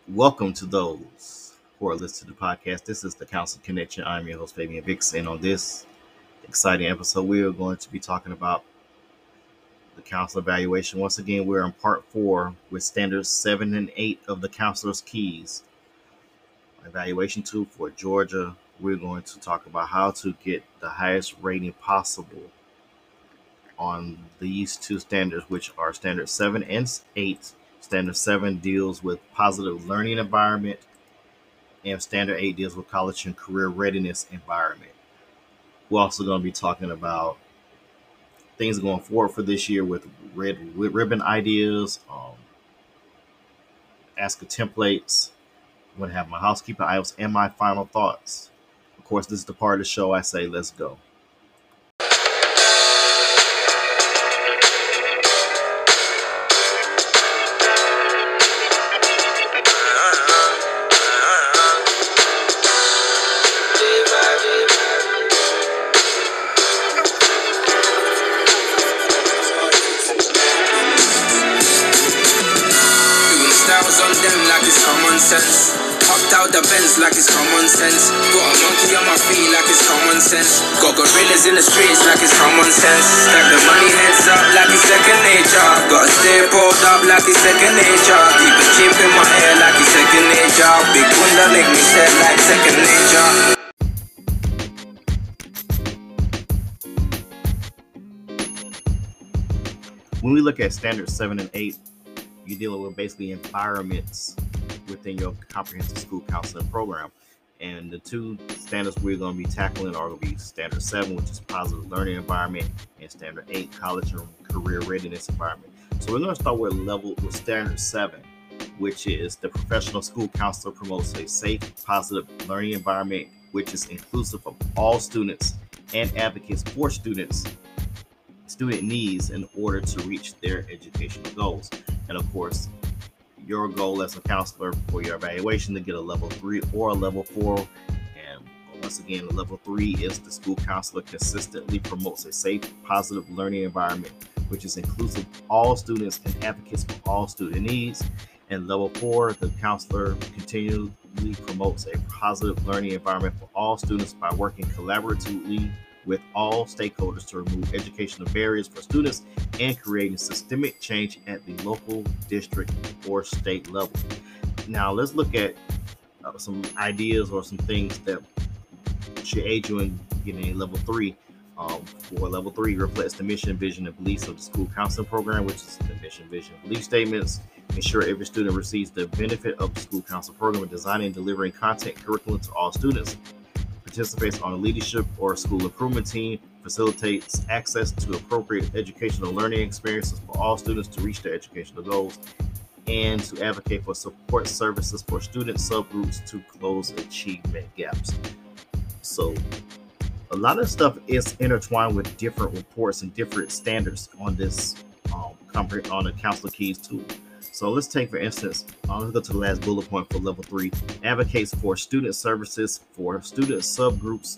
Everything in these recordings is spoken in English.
Welcome to those who are listening to the podcast. This is the Council Connection. I'm your host, Fabian Vix, and on this exciting episode, we are going to be talking about the council evaluation. Once again, we're in part 4 with standards 7 and 8 of the counselor's keys. Evaluation 2 for Georgia. We're going to talk about how to get the highest rating possible on these two standards, which are standard 7 and 8. Standard 7 deals with positive learning environment, and standard 8 deals with college and career readiness environment. We're also going to be talking about things going forward for this year with red ribbon ideas, ask templates. I'm going to have my housekeeping items and my final thoughts. Of course, this is the part of the show I say, let's go. Sense. Hopped out the Benz like it's common sense. Got a monkey on my feet like it's common sense. Got gorillas in the streets like it's common sense. Stack the money heads up like it's second nature. Gotta stay pulled up like it's second nature. Keep a chip in my hair like it's second nature. Big window make me step like second nature. When we look at standards 7 and 8, you're dealing with basically environments within your comprehensive school counseling program. And the two standards we're going to be tackling are going to be standard 7, which is positive learning environment, and standard 8, college and career readiness environment. So we're going to start with standard 7, which is the professional school counselor promotes a safe, positive learning environment, which is inclusive of all students and advocates for student needs in order to reach their educational goals. And of course, your goal as a counselor for your evaluation to get a level 3 or a level 4. And once again, the level 3 is the school counselor consistently promotes a safe, positive learning environment, which is inclusive of all students and advocates for all student needs. And level 4, the counselor continually promotes a positive learning environment for all students by working collaboratively with all stakeholders to remove educational barriers for students and creating systemic change at the local, district, or state level. Now, let's look at some ideas or some things that should aid you in getting a level 3. For level 3, reflects the mission, vision, and beliefs of the school counseling program, which is the mission, vision, and belief statements. Ensure every student receives the benefit of the school counseling program and designing and delivering content curriculum to all students. Participates on a leadership or school improvement team, facilitates access to appropriate educational learning experiences for all students to reach their educational goals, and to advocate for support services for student subgroups to close achievement gaps. So a lot of stuff is intertwined with different reports and different standards on this on the Counselor Keys tool. So let's take, for instance, let's go to the last bullet point for level 3. Advocates for student services for student subgroups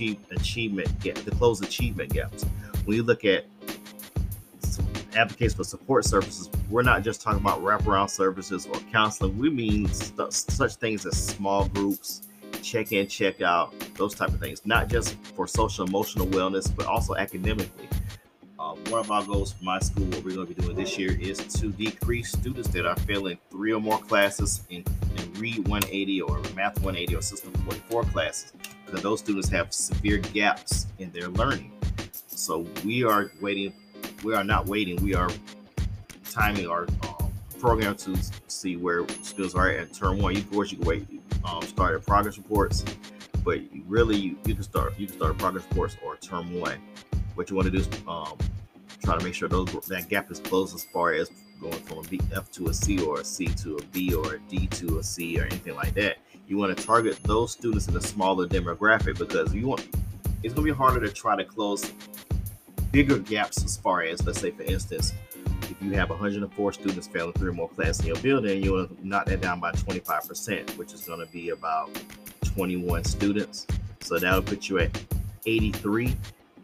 to close achievement gaps. When you look at advocates for support services, we're not just talking about wraparound services or counseling. We mean such things as small groups, check in, check out, those type of things. Not just for social emotional wellness, but also academically. One of our goals for my school, what we're going to be doing this year, is to decrease students that are failing 3 or more classes in Read 180 or Math 180 or System 44 classes, because those students have severe gaps in their learning. So we are not waiting. We are timing our program to see where students are at term 1. Of course, you can wait, start at progress reports, but you can start progress reports or term 1. What you want to do is try to make sure that gap is closed as far as going from a F to a C or a C to a B or a D to a C or anything like that. You want to target those students in a smaller demographic, because it's going to be harder to try to close bigger gaps as far as, let's say, for instance, if you have 104 students failing 3 or more classes in your building, you want to knock that down by 25%, which is going to be about 21 students. So that'll put you at 83.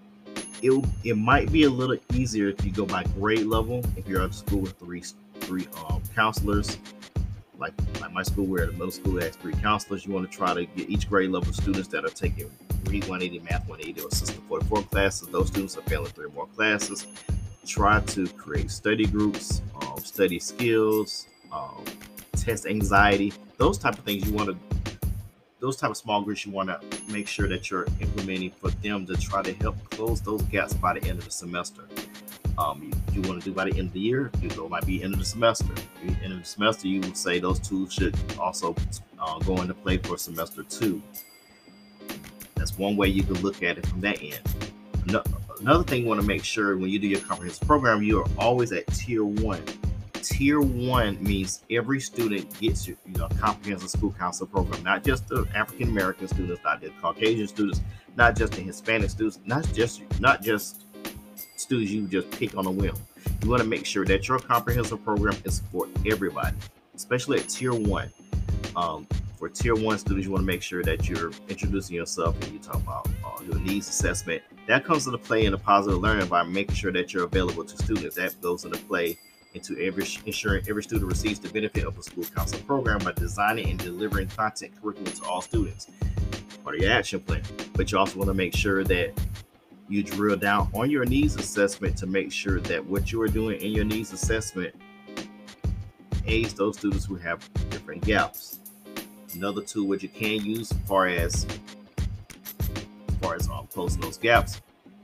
It might be a little easier if you go by grade level. If you're at school with three counselors, like my school, where the middle school has 3 counselors. You want to try to get each grade level students that are taking Read 180, Math 180, or System 44 classes. Those students are failing 3 or more classes. Try to create study groups, study skills, test anxiety, those type of things. Those type of small groups you want to make sure that you're implementing for them to try to help close those gaps by the end of the semester. You want to do by the end of the year, might be end of the semester. End of the semester, you would say those tools should also go into play for semester 2. That's one way you can look at it from that end. Another thing you want to make sure when you do your comprehensive program, you are always at tier 1. Tier 1 means every student gets your comprehensive school counselor program, not just the African American students, not the Caucasian students, not just the Hispanic students, not just students you just pick on a whim. You want to make sure that your comprehensive program is for everybody, especially at tier 1. For tier 1 students, you want to make sure that you're introducing yourself and you talk about your needs assessment. That comes into play in a positive learning by making sure that you're available to students. That goes into play into ensuring every student receives the benefit of a school counselor program by designing and delivering content curriculum to all students. Part of your action plan. But you also want to make sure that you drill down on your needs assessment to make sure that what you are doing in your needs assessment aids those students who have different gaps. Another tool which you can use as far as closing those gaps.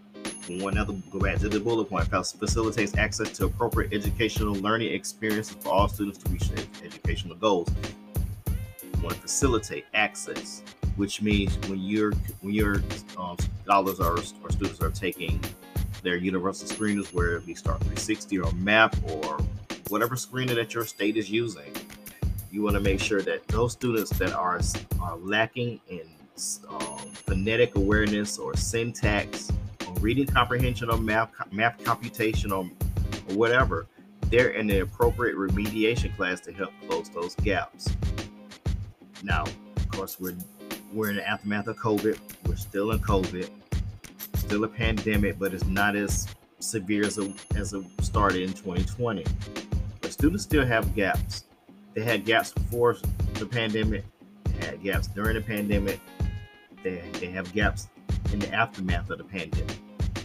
Go back to the bullet point. Facilitates access to appropriate educational learning experiences for all students to reach their educational goals. You want to facilitate access, which means when your scholars or students are taking their universal screeners, whether it be Start 360 or MAP or whatever screener that your state is using, you want to make sure that those students that are lacking in phonetic awareness or syntax, reading comprehension, or math computation, or whatever, they're in the appropriate remediation class to help close those gaps. Now, of course, we're in the aftermath of COVID. We're still in COVID, still a pandemic, but it's not as severe as it started in 2020. But students still have gaps. They had gaps before the pandemic. They had gaps during the pandemic. They have gaps in the aftermath of the pandemic.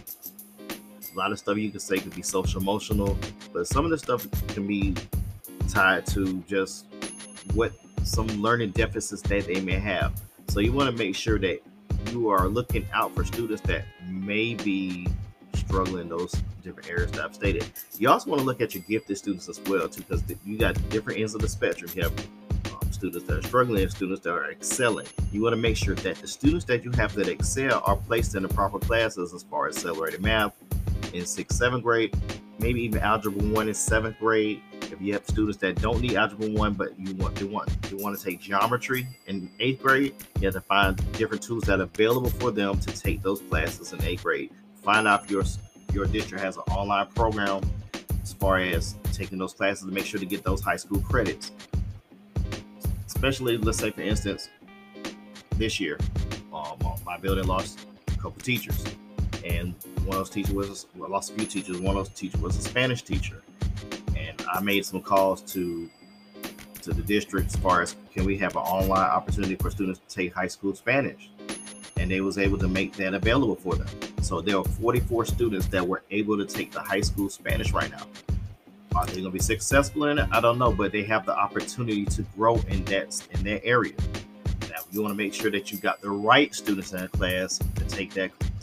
A lot of stuff you can say could be social emotional, but some of the stuff can be tied to just what some learning deficits that they may have. So you want to make sure that you are looking out for students that may be struggling in those different areas that I've stated. You also want to look at your gifted students as well, too, because you got different ends of the spectrum. You have students that are struggling and students that are excelling. You want to make sure that the students that you have that excel are placed in the proper classes as far as accelerated math in 6th, 7th grade, maybe even algebra 1 in 7th grade. If you have students that don't need algebra 1, but you want to take geometry in 8th grade, you have to find different tools that are available for them to take those classes in 8th grade. Find out if your district has an online program as far as taking those classes to make sure to get those high school credits. Especially, let's say, for instance, this year, my building lost a couple teachers. And one of those teachers lost a few teachers. One of those teachers was a Spanish teacher. And I made some calls to the district as far as, can we have an online opportunity for students to take high school Spanish? And they was able to make that available for them. So there are 44 students that were able to take the high school Spanish right now. Are they going to be successful in it? I don't know, but they have the opportunity to grow in that area. Now, you want to make sure that you got the right students in the class to take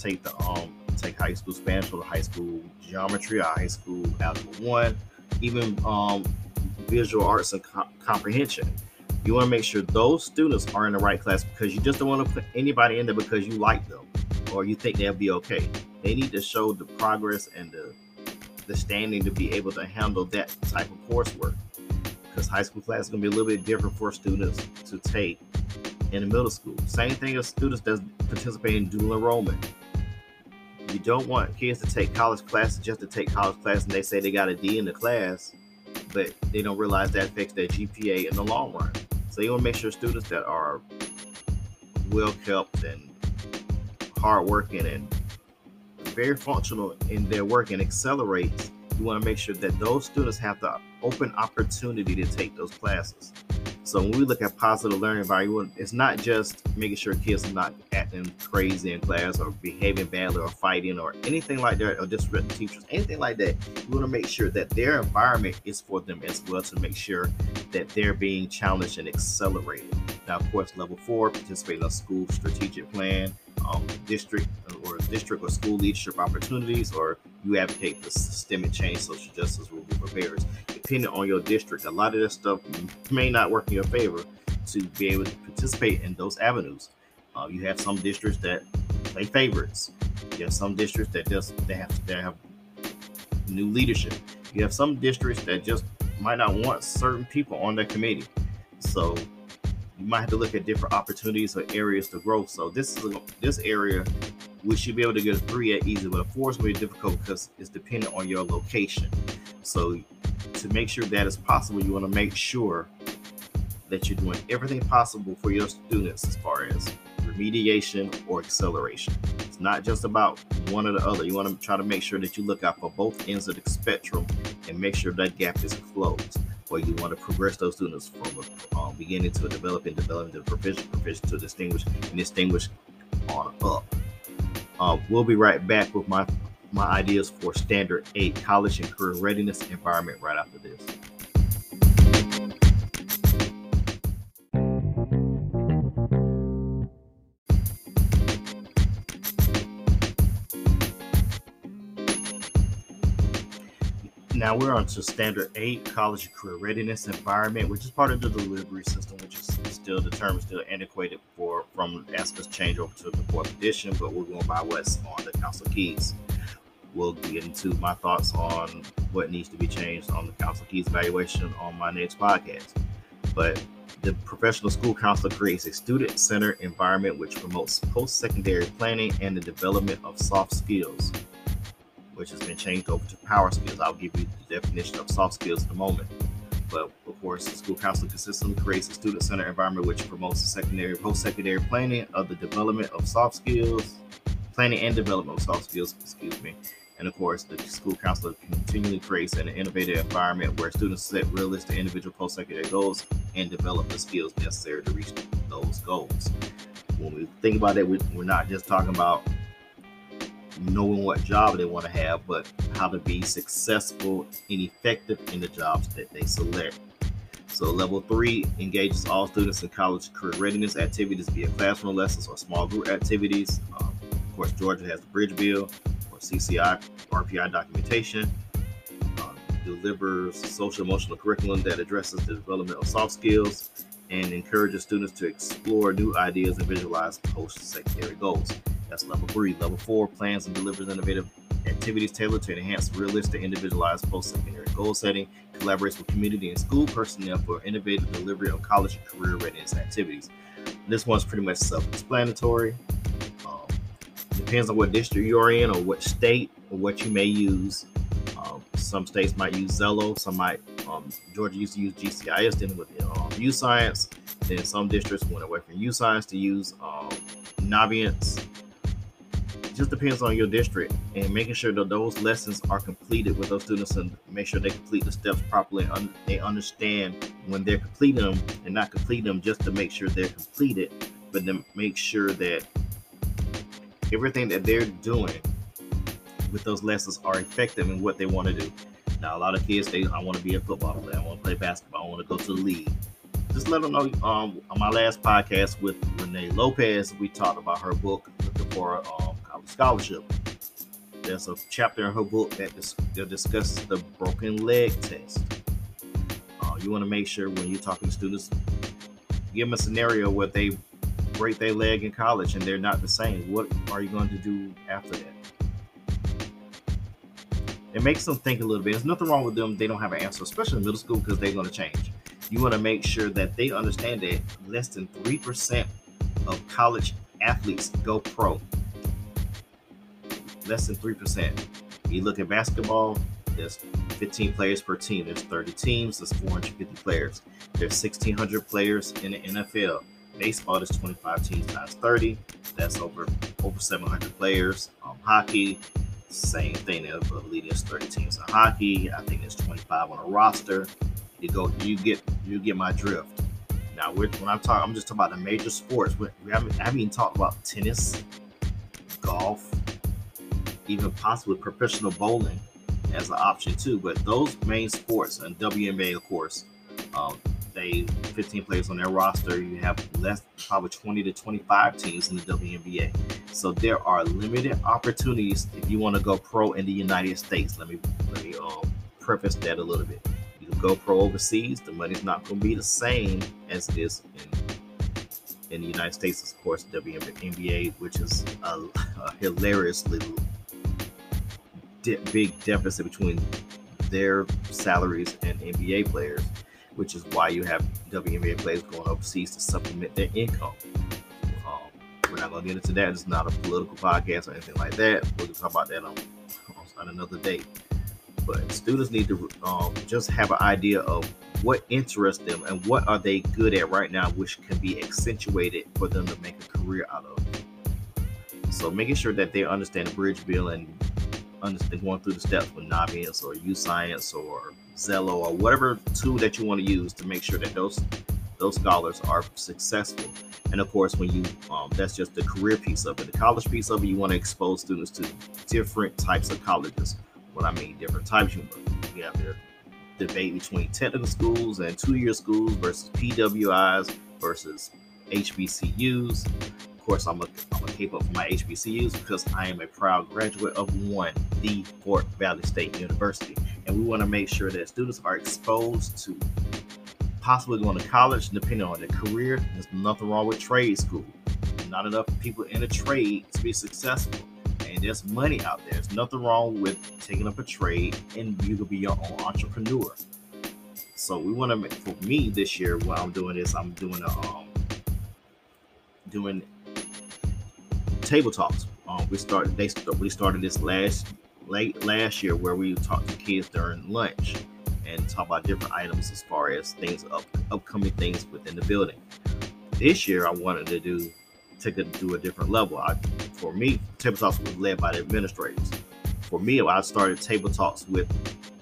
high school Spanish or high school geometry or high school algebra 1, even visual arts and comprehension. You want to make sure those students are in the right class, because you just don't want to put anybody in there because you like them or you think they'll be okay. They need to show the progress and the standing to be able to handle that type of coursework, because high school class is going to be a little bit different for students to take in the middle school. Same thing as students that participate in dual enrollment. You don't want kids to take college classes just to take college classes and they say they got a D in the class, but they don't realize that affects their GPA in the long run. So you want to make sure students that are well kept and hardworking and very functional in their work and accelerates, you want to make sure that those students have the open opportunity to take those classes. So when we look at positive learning environment, it's not just making sure kids are not acting crazy in class or behaving badly or fighting or anything like that, or disrespecting teachers, anything like that. We want to make sure that their environment is for them as well, to make sure that they're being challenged and accelerated. Now, of course, level 4, participate in a school strategic plan, district or school leadership opportunities, or you advocate for systemic change, social justice, rule book repairs. Depending on your district, a lot of this stuff may not work in your favor to be able to participate in those avenues. You have some districts that play favorites. You have some districts that they have new leadership. You have some districts that just might not want certain people on their committee. So you might have to look at different opportunities or areas to grow. So this area, we should be able to get a 3 at easy, but a 4 is going to be difficult because it's dependent on your location. So to make sure that is possible, you want to make sure that you're doing everything possible for your students as far as remediation or acceleration. It's not just about one or the other. You want to try to make sure that you look out for both ends of the spectrum and make sure that gap is closed. Or you want to progress those students from beginning to developing to proficient to distinguish on up. We'll be right back with my ideas for Standard 8 college and career readiness environment right after this. Now we're on to Standard 8 college and career readiness environment, which is part of the delivery system, which is still antiquated from ASPIS change over to the 4th edition, but we're going by what's on the Council Keys. We'll get into my thoughts on what needs to be changed on the Council Keys evaluation on my next podcast. But the Professional School Counselor creates a student-centered environment which promotes post-secondary planning and the development of soft skills, which has been changed over to power skills. I'll give you the definition of soft skills in a moment. But of course, the school counselor consistently creates a student-centered environment which promotes post-secondary planning of the development of soft skills, planning and development of soft skills, And of course, the school counselor continually creates an innovative environment where students set realistic individual post-secondary goals and develop the skills necessary to reach those goals. When we think about it, we're not just talking about knowing what job they want to have, but how to be successful and effective in the jobs that they select. So level 3 engages all students in college career readiness activities via classroom lessons or small group activities. Of course, Georgia has the Bridge Bill or CCI, RPI documentation, delivers social emotional curriculum that addresses the development of soft skills and encourages students to explore new ideas and visualize post-secondary goals. That's level 3. Level 4 plans and delivers innovative activities tailored to enhance realistic, individualized post-secondary goal setting, collaborates with community and school personnel for innovative delivery of college and career readiness activities. This one's pretty much self-explanatory. Depends on what district you're in or what state or what you may use. Some states might use Zello. Some might. Georgia used to use GCIS, dealing with U-Science. Then some districts went away from U-Science to use Naviance. Just depends on your district, and making sure that those lessons are completed with those students and make sure they complete the steps properly. They understand when they're completing them and not completing them just to make sure they're completed, but then make sure that everything that they're doing with those lessons are effective in what they want to do. Now, a lot of kids say, I want to be a football player, I want to play basketball, I want to go to the league. Just let them know. On my last podcast with Renee Lopez, we talked about her book, Looking for a College Scholarship. There's a chapter in her book that discusses the broken leg test. You want to make sure when you're talking to students, give them a scenario where they break their leg in college and they're not the same. What are you going to do after that? It makes them think a little bit. There's nothing wrong with them. They don't have an answer, especially in middle school, because they're going to change. You want to make sure that they understand that less than 3% of college athletes go pro. Less than 3%. You look at basketball, there's 15 players per team. There's 30 teams, there's 450 players. There's 1,600 players in the NFL. Baseball, there's 25 teams times 30. That's over 700 players. Hockey, same thing. I believe there's 30 teams in hockey. I think there's 25 on a roster. You get my drift. Now, when I'm talking, I'm just talking about the major sports. I haven't even talked about tennis, golf, even possibly professional bowling as an option too. But those main sports, and WNBA, of course, they 15 players on their roster. You have probably 20 to 25 teams in the WNBA. So there are limited opportunities if you want to go pro in the United States. Let me preface that a little bit. You can go pro overseas. The money's not going to be the same as it is in the United States. Of course, WNBA, which is a hilariously big deficit between their salaries and NBA players, which is why you have WNBA players going overseas to supplement their income. We're not going to get into that. It's not a political podcast or anything like that. We'll talk about that on another day. But students need to just have an idea of what interests them and what are they good at right now, which can be accentuated for them to make a career out of. So making sure that they understand the bridge bill and understand going through the steps with Naviance or UScience or Zello or whatever tool that you want to use to make sure that those scholars are successful. And of course, when you that's just the career piece of it. The college piece of it, you want to expose students to different types of colleges. What I mean, different types. You have their debate between technical schools and 2-year schools versus PWIs versus HBCUs. Of course, I'm gonna keep up for my HBCUs because I am a proud graduate of the Fort Valley State University, and we want to make sure that students are exposed to possibly going to college, depending on their career. There's nothing wrong with trade school. Not enough people in a trade to be successful, and there's money out there. There's nothing wrong with taking up a trade, and you could be your own entrepreneur. So we want to make, for me this year, while I'm doing this, I'm doing doing table talks. We started this late last year, where we talked to kids during lunch and talk about different items as far as things, upcoming things within the building. This year, I wanted to do a different level. For me, table talks was led by the administrators. For me, I started table talks with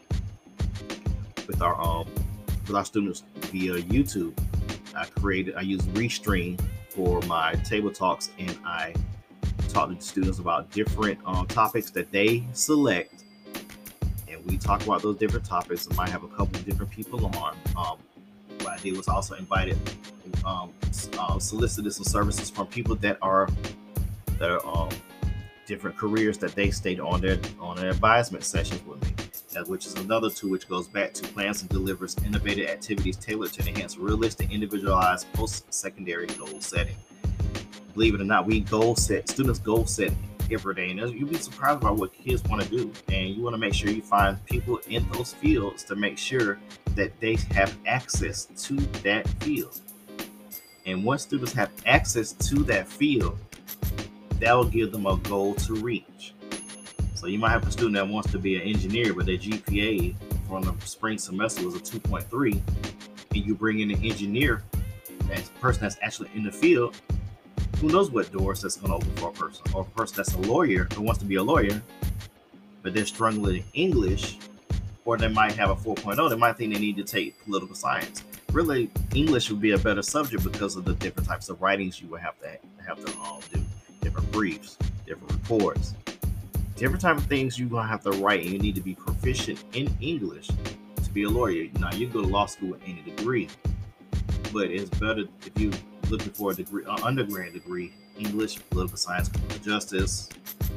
our students via YouTube. I used Restream for my table talks, and I talk to the students about different topics that they select, and we talk about those different topics. I might have a couple of different people on. What I did was also invited, solicited some services from people that are different careers that they stayed on their advisement sessions with me, which is another tool which goes back to plans and delivers innovative activities tailored to enhance realistic, individualized post-secondary goal setting. Believe it or not, students goal set every day, and you'll be surprised about what kids want to do. And you want to make sure you find people in those fields to make sure that they have access to that field. And once students have access to that field, that will give them a goal to reach. So you might have a student that wants to be an engineer, but their GPA from the spring semester was a 2.3, and you bring in an engineer, as a person that's actually in the field. Who knows what doors that's going to open for a person, or a person that's a lawyer who wants to be a lawyer, but they're struggling in English, or they might have a 4.0. They might think they need to take political science. Really, English would be a better subject because of the different types of writings you would have to do, different briefs, different reports, different type of things you're going to have to write, and you need to be proficient in English to be a lawyer. Now, you go to law school with any degree, but it's better if you looking for a degree, undergrad degree, English, political science, criminal justice.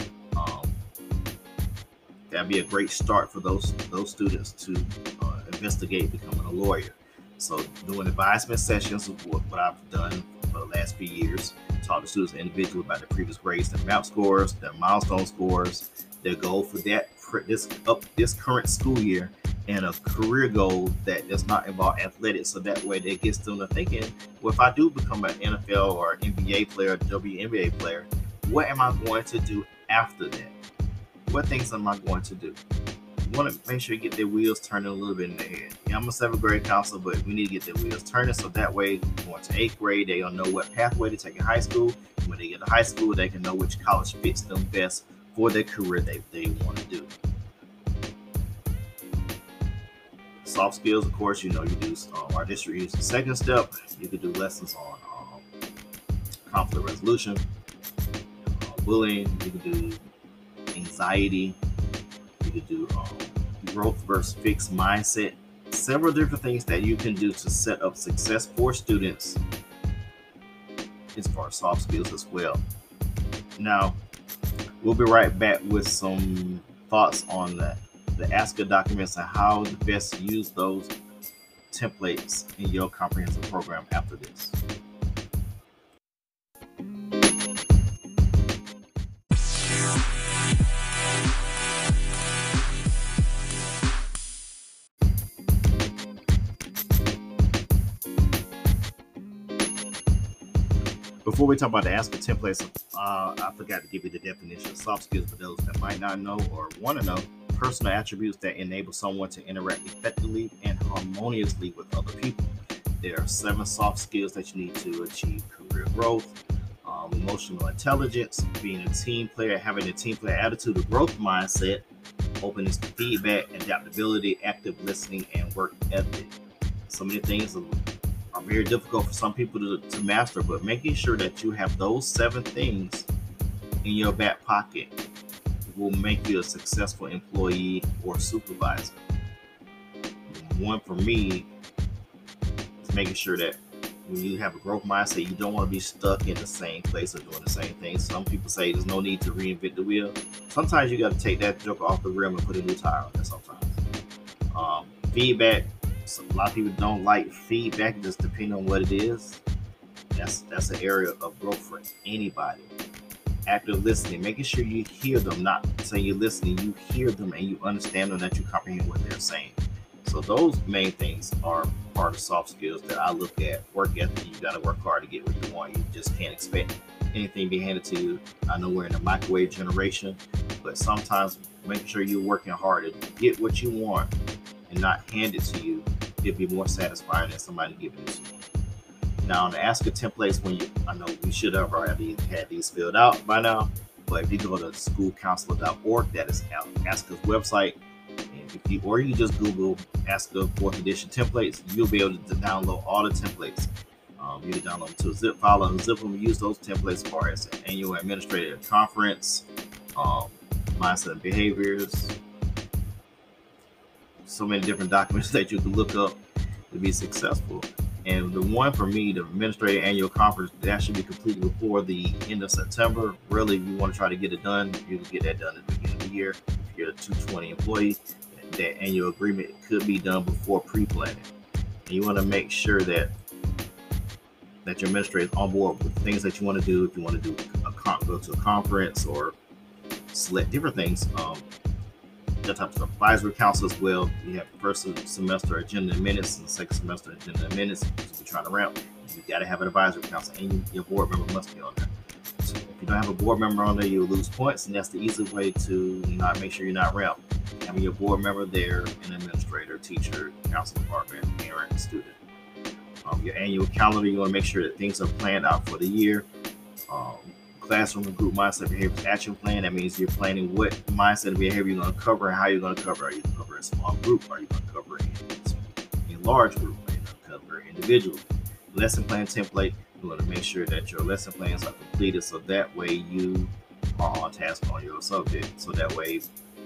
That'd be a great start for those students to investigate becoming a lawyer. So doing advisement sessions is what I've done for the last few years. Talk to students individually about their previous grades, their MAP scores, their milestone scores, their goal for this current school year, and a career goal that does not involve athletics. So that way they get them to thinking, well, if I do become an NFL or NBA player, WNBA player, what am I going to do after that? What things am I going to do? You want to make sure you get their wheels turning a little bit in their head. Yeah, I'm a 7th grade counselor, but we need to get their wheels turning, so that way going to 8th grade, they don't know what pathway to take in high school. When they get to high school, they can know which college fits them best for their career they want to do. Soft skills, of course, you do our district use the second step. You could do lessons on conflict resolution, bullying. You could do anxiety. You could do growth versus fixed mindset. Several different things that you can do to set up success for students as far as soft skills as well. Now, we'll be right back with some thoughts on the ASCA documents and how to best use those templates in your comprehensive program after this. Before we talk about the ASCA templates, I forgot to give you the definition of soft skills for those that might not know or want to know. Personal attributes that enable someone to interact effectively and harmoniously with other people. There are 7 soft skills that you need to achieve career growth. Emotional intelligence, being a team player, having a team player attitude, a growth mindset, openness to feedback, adaptability, active listening, and work ethic. So many things are very difficult for some people to master, but making sure that you have those 7 things in your back pocket will make you a successful employee or supervisor. One for me is making sure that when you have a growth mindset, you don't want to be stuck in the same place or doing the same thing. Some people say there's no need to reinvent the wheel. Sometimes you got to take that joke off the rim and put a new tire on it sometimes. Feedback. So a lot of people don't like feedback, just depending on what it is. That's an area of growth for anybody. Active listening, making sure you hear them, not saying you're listening, you hear them and you understand them, that you comprehend what they're saying. So those main things are part of soft skills that I look at. Work ethic, you got to work hard to get what you want. You just can't expect anything be handed to you. I know we're in a microwave generation, but sometimes making sure you're working hard to get what you want and not hand it to you, it'd be more satisfying than somebody giving it to you. Now, on the ASCA templates, I know we should have already had these filled out by now, but if you go to schoolcounselor.org, that is ASCA's website, and or you just Google ASCA 4th edition templates, you'll be able to download all the templates. You can download them to a zip file and zip them and use those templates as far as the annual administrative conference, mindset and behaviors. So many different documents that you can look up to be successful. And the one for me, the administrative annual conference, that should be completed before the end of September. Really, if you want to try to get it done, you can get that done at the beginning of the year. If you're a 220 employee, that annual agreement could be done before pre-planning. And you want to make sure that your administrator is on board with the things that you want to do. If you want to do go to a conference or select different things, that type of advisory council as well. You have the first semester agenda and minutes and the second semester agenda and minutes. So we're trying to ramp. You got to have an advisory council, and your board member must be on there. So if you don't have a board member on there, you'll lose points, and that's the easy way to not make sure you're not ramped. Having your board member there, an administrator, teacher, council department, parent, student. Your annual calendar, you want to make sure that things are planned out for the year. Classroom and group mindset behaviors action plan. That means you're planning what mindset and behavior you're going to cover and how you're going to cover. Are you going to cover a small group? Are you going to cover a large group? Are you going to cover individuals? Lesson plan template. You want to make sure that your lesson plans are completed, so that way you are on task on your subject. So that way,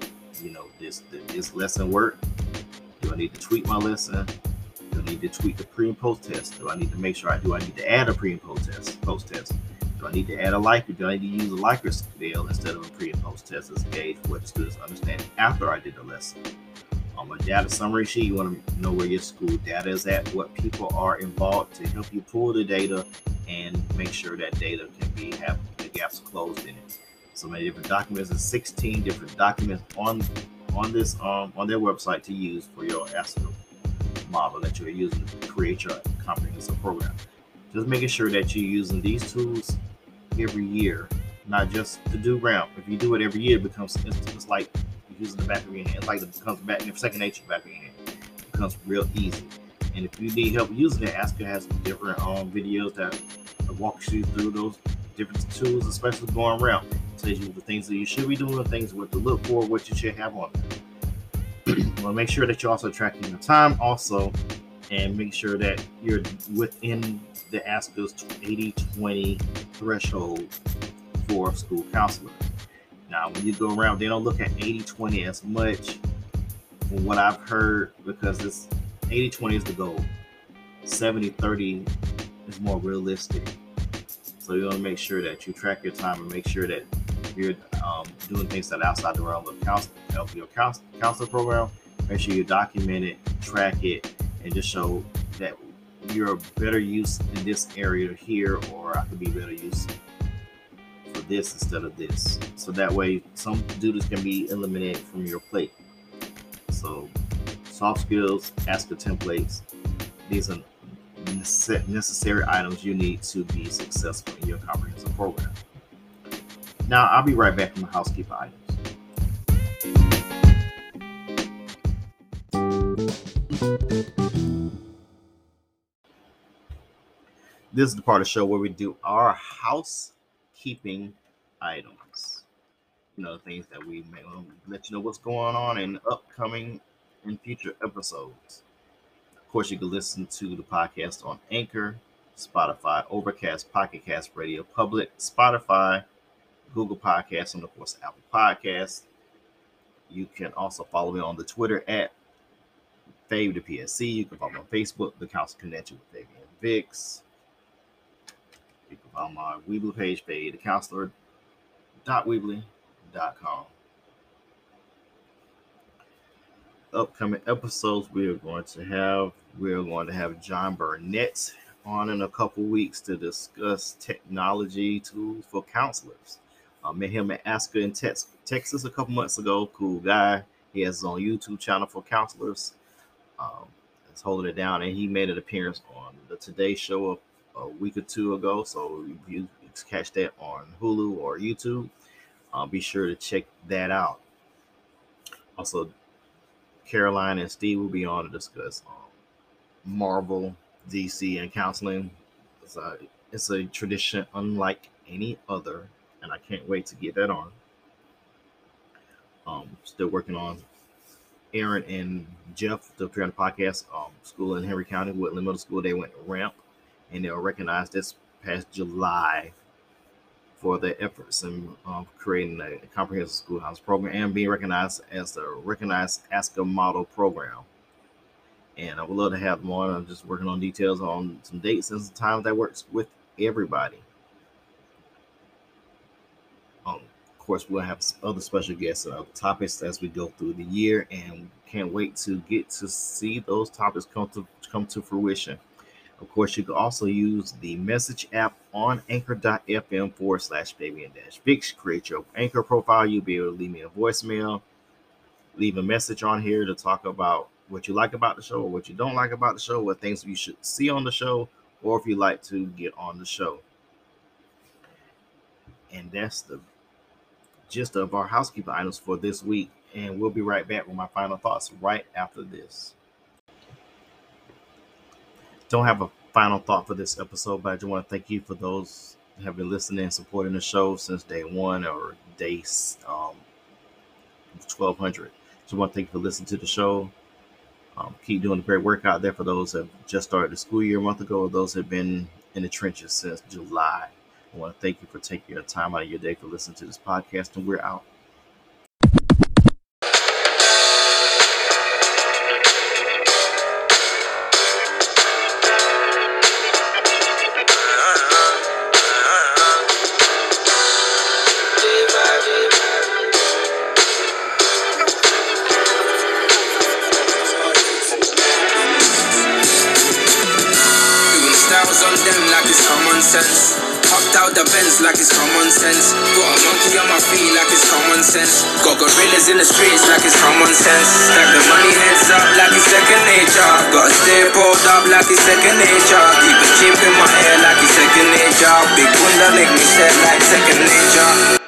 this lesson work. Do I need to tweak my lesson? Do I need to tweak the pre and post test? Do I need to make sure I need to add a pre and post test? Do I need to add a Likert? Do I need to use a Likert scale instead of a pre and post test as a gauge for what the students understand after I did the lesson? On a data summary sheet, you want to know where your school data is at, what people are involved to help you pull the data and make sure that data can have the gaps closed in it. So many different documents, and 16 different documents on their website to use for your ASCA model that you're using to create your comprehensive program. Just making sure that you're using these tools every year, not just to do ramp. If you do it every year, it's like you're using the back of your hand. It's like it becomes back in second nature back of your hand. It becomes real easy. And if you need help using it, ASCA has different videos that walks you through those different tools, especially going ramp. It tells you the things that you should be doing, the things what to look for, what you should have on there. Well, make sure that you're also tracking your time also, and make sure that you're within the ASCA's 80-20 threshold for a school counselor. Now, when you go around, they don't look at 80-20 as much from what I've heard, because it's 80-20 is the goal. 70-30 is more realistic. So you want to make sure that you track your time and make sure that you're doing things that are outside the realm of your counselor program. Make sure you document it, track it, and just show that you're better use in this area here, or I could be better use for this instead of this. So that way some duties can be eliminated from your plate. So soft skills, ASCA templates, these are necessary items you need to be successful in your comprehensive program. Now, I'll be right back from the housekeeping items. This is the part of the show where we do our housekeeping items. You know, things that we may want to let you know what's going on in upcoming and future episodes. Of course, you can listen to the podcast on Anchor, Spotify, Overcast, Pocket Cast, Radio Public, Spotify, Google Podcasts, and of course, Apple Podcasts. You can also follow me on the Twitter at Fave the PSC. You can follow me on Facebook, The Council Connection with Fabian Vix. You can follow my Weebly page, FaveTheCounselor.weebly.com. Upcoming episodes we're going to have John Burnett on in a couple weeks to discuss technology tools for counselors. Met him at ASCA in Texas a couple months ago. Cool guy. He has his own YouTube channel for counselors. It's holding it down, and he made an appearance on the Today Show a week or two ago. So you can catch that on Hulu or YouTube. Be sure to check that out. Also, Caroline and Steve will be on to discuss Marvel, DC, and counseling. It's a tradition unlike any other, and I can't wait to get that on. Still working on Aaron and Jeff, the Parent Podcast, school in Henry County, Woodland Middle School. They went ramp, and they were recognized this past July for their efforts in creating a comprehensive schoolhouse program and being recognized as the recognized ASCA model program. And I would love to have them on. I'm just working on details on some dates and some times that works with everybody. Of course, we'll have other special guests and other topics as we go through the year, and can't wait to get to see those topics come to fruition. Of course, you can also use the message app on anchor.fm/Fabian-Vix. Create your Anchor profile. You'll be able to leave me a voicemail, leave a message on here to talk about what you like about the show or what you don't like about the show, what things you should see on the show, or if you'd like to get on the show. And that's the gist of our housekeeping items for this week. And we'll be right back with my final thoughts right after this. Don't have a final thought for this episode, but I just want to thank you for those who have been listening and supporting the show since day one or day 1200. Just want to thank you for listening to the show. Keep doing the great work out there for those that have just started the school year a month ago, or those that have been in the trenches since July. I want to thank you for taking your time out of your day for listening to this podcast, and we're out. Hopped out the Benz like it's common sense. Got a monkey on my feet like it's common sense. Got gorillas in the streets like it's common sense. Stack the money heads up like it's second nature. Gotta stay pulled up like it's second nature. Keep a chip in my hair like it's second nature. Big bunda make me set like second nature.